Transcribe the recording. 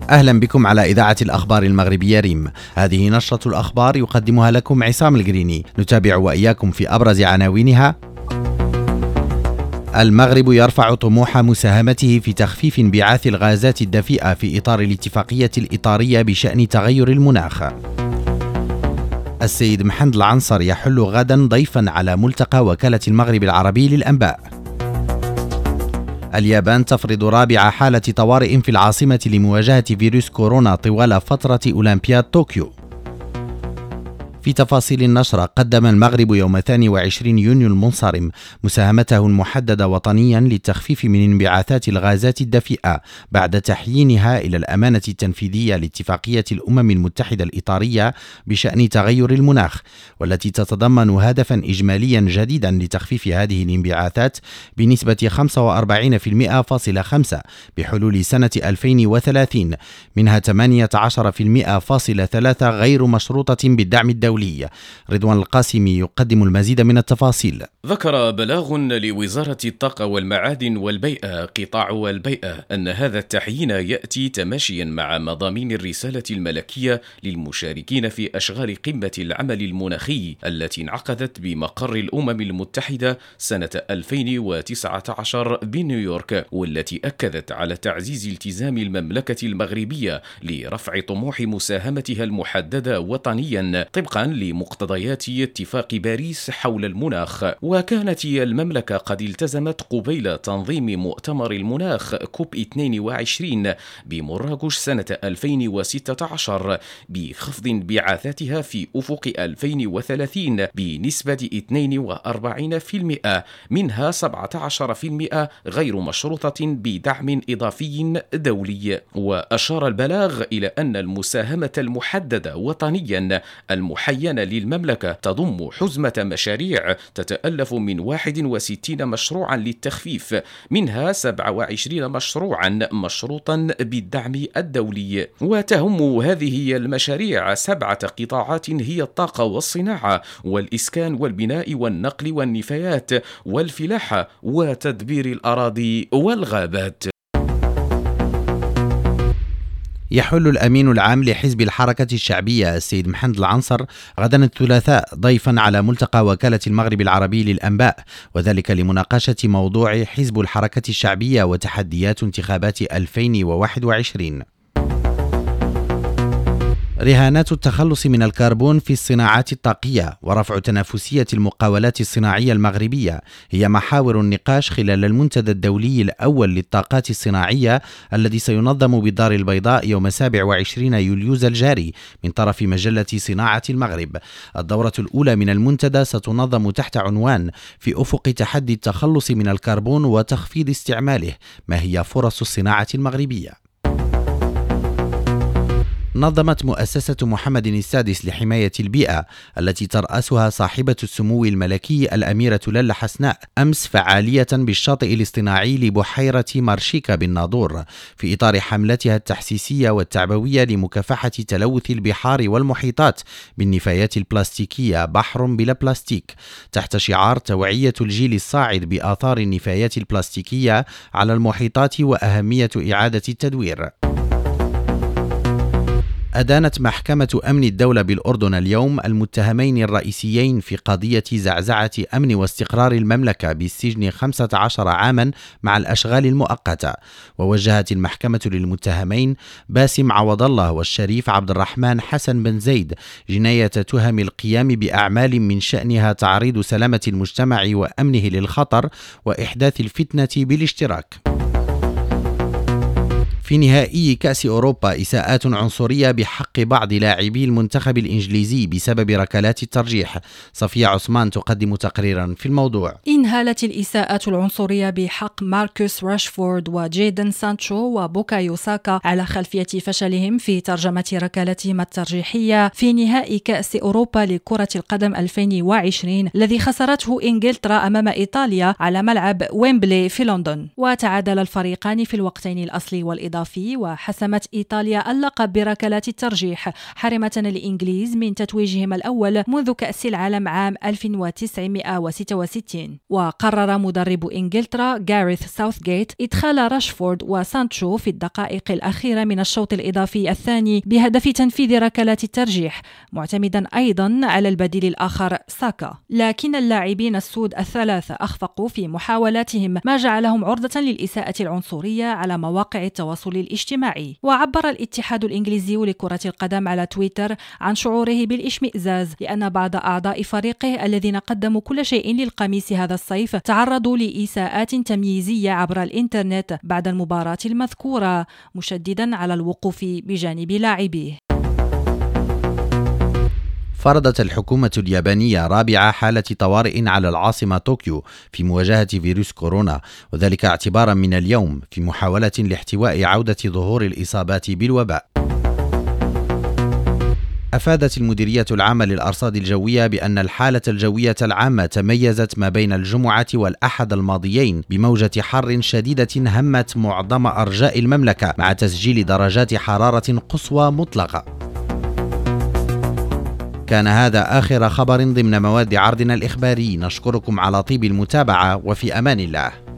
أهلا بكم على إذاعة الأخبار المغربية ريم. هذه نشرة الأخبار يقدمها لكم عصام القريني. نتابع وإياكم في أبرز عناوينها. المغرب يرفع طموح مساهمته في تخفيف انبعاث الغازات الدفيئة في إطار الاتفاقية الإطارية بشأن تغير المناخ. السيد محمد العنصر يحل غدا ضيفا على ملتقى وكالة المغرب العربي للأنباء. اليابان تفرض رابع حالة طوارئ في العاصمة لمواجهة فيروس كورونا طوال فترة أولمبياد طوكيو. في تفاصيل النشرة، قدم المغرب يوم 22 يونيو المنصرم مساهمته المحددة وطنيا للتخفيف من انبعاثات الغازات الدفيئة بعد تحيينها إلى الأمانة التنفيذية لاتفاقية الأمم المتحدة الإطارية بشأن تغير المناخ، والتي تتضمن هدفا إجماليا جديدا لتخفيف هذه الانبعاثات بنسبة 45.5% بحلول سنة 2030، منها 18.3% غير مشروطة بالدعم الدولي. رضوان القاسمي يقدم المزيد من التفاصيل. ذكر بلاغ لوزارة الطاقة والمعادن والبيئة قطاع البيئة أن هذا التحيين يأتي تماشيا مع مضامين الرسالة الملكية للمشاركين في أشغال قمة العمل المناخي التي انعقدت بمقر الأمم المتحدة سنة 2019 بنيويورك، والتي أكدت على تعزيز التزام المملكة المغربية لرفع طموح مساهمتها المحددة وطنيا طبقا لمقتضيات اتفاق باريس حول المناخ. وكانت المملكة قد التزمت قبيل تنظيم مؤتمر المناخ كوب 22 بمراكش سنة 2016 بخفض انبعاثاتها في أفق 2030 بنسبة 42%، منها 17% غير مشروطة بدعم إضافي دولي. وأشار البلاغ إلى أن المساهمة المحددة وطنيا المحينة للمملكة تضم حزمة مشاريع تتألف من 61 مشروعا للتخفيف، منها 27 مشروعا مشروطا بالدعم الدولي. وتهم هذه المشاريع 7 قطاعات هي الطاقة والصناعة والإسكان والبناء والنقل والنفايات والفلاحة وتدبير الأراضي والغابات. يحل الأمين العام لحزب الحركة الشعبية السيد محمد العنصر غدا الثلاثاء ضيفا على ملتقى وكالة المغرب العربي للأنباء، وذلك لمناقشة موضوع حزب الحركة الشعبية وتحديات انتخابات 2021. رهانات التخلص من الكربون في الصناعات الطاقية ورفع تنافسية المقاولات الصناعية المغربية هي محاور النقاش خلال المنتدى الدولي الأول للطاقات الصناعية الذي سينظم بالدار البيضاء يوم 27 يوليوز الجاري من طرف مجلة صناعة المغرب. الدورة الأولى من المنتدى ستنظم تحت عنوان في أفق تحدي التخلص من الكربون وتخفيض استعماله، ما هي فرص الصناعة المغربية؟ نظمت مؤسسة محمد السادس لحماية البيئة التي ترأسها صاحبة السمو الملكي الأميرة للا حسناء أمس فعالية بالشاطئ الاصطناعي لبحيرة مرشيكا بالناظور في إطار حملتها التحسيسية والتعبوية لمكافحة تلوث البحار والمحيطات بالنفايات البلاستيكية بحر بلا بلاستيك، تحت شعار توعية الجيل الصاعد بآثار النفايات البلاستيكية على المحيطات وأهمية إعادة التدوير. أدانت محكمة أمن الدولة بالأردن اليوم المتهمين الرئيسيين في قضية زعزعة أمن واستقرار المملكة بالسجن 15 عاما مع الأشغال المؤقتة. ووجهت المحكمة للمتهمين باسم عوض الله والشريف عبد الرحمن حسن بن زيد جناية تهم القيام بأعمال من شأنها تعريض سلامة المجتمع وأمنه للخطر وإحداث الفتنة بالاشتراك. في نهائي كأس أوروبا إساءات عنصرية بحق بعض لاعبي المنتخب الإنجليزي بسبب ركلات الترجيح. صفية عثمان تقدم تقريرا في الموضوع. انهالت الإساءات العنصرية بحق ماركوس راشفورد وجيدن سانشو وبوكايو ساكا على خلفية فشلهم في ترجمة ركلاتهم الترجيحية في نهائي كأس أوروبا لكرة القدم 2020 الذي خسرته إنجلترا أمام إيطاليا على ملعب ويمبلي في لندن. وتعادل الفريقان في الوقتين الأصلي والإضافي الإضافي، وحسمت إيطاليا اللقب بركلات الترجيح، حرمة الإنجليز من تتويجهم الأول منذ كأس العالم عام 1966. وقرر مدرب إنجلترا غاريث ساوثغيت إدخال راشفورد وسانشو في الدقائق الأخيرة من الشوط الإضافي الثاني بهدف تنفيذ ركلات الترجيح، معتمدا أيضا على البديل الآخر ساكا. لكن اللاعبين السود الثلاثة أخفقوا في محاولاتهم، ما جعلهم عرضة للإساءة العنصرية على مواقع التواصل الاجتماعي. وعبر الاتحاد الإنجليزي لكرة القدم على تويتر عن شعوره بالاشمئزاز لأن بعض أعضاء فريقه الذين قدموا كل شيء للقميص هذا الصيف تعرضوا لإساءات تمييزية عبر الإنترنت بعد المباراة المذكورة، مشددا على الوقوف بجانب لاعبيه. فرضت الحكومة اليابانية رابع حالة طوارئ على العاصمة طوكيو في مواجهة فيروس كورونا، وذلك اعتبارا من اليوم في محاولة لاحتواء عودة ظهور الإصابات بالوباء. أفادت المديرية العامة للأرصاد الجوية بأن الحالة الجوية العامة تميزت ما بين الجمعة والأحد الماضيين بموجة حر شديدة همت معظم أرجاء المملكة، مع تسجيل درجات حرارة قصوى مطلقة. كان هذا آخر خبر ضمن مواد عرضنا الإخباري، نشكركم على طيب المتابعة وفي أمان الله.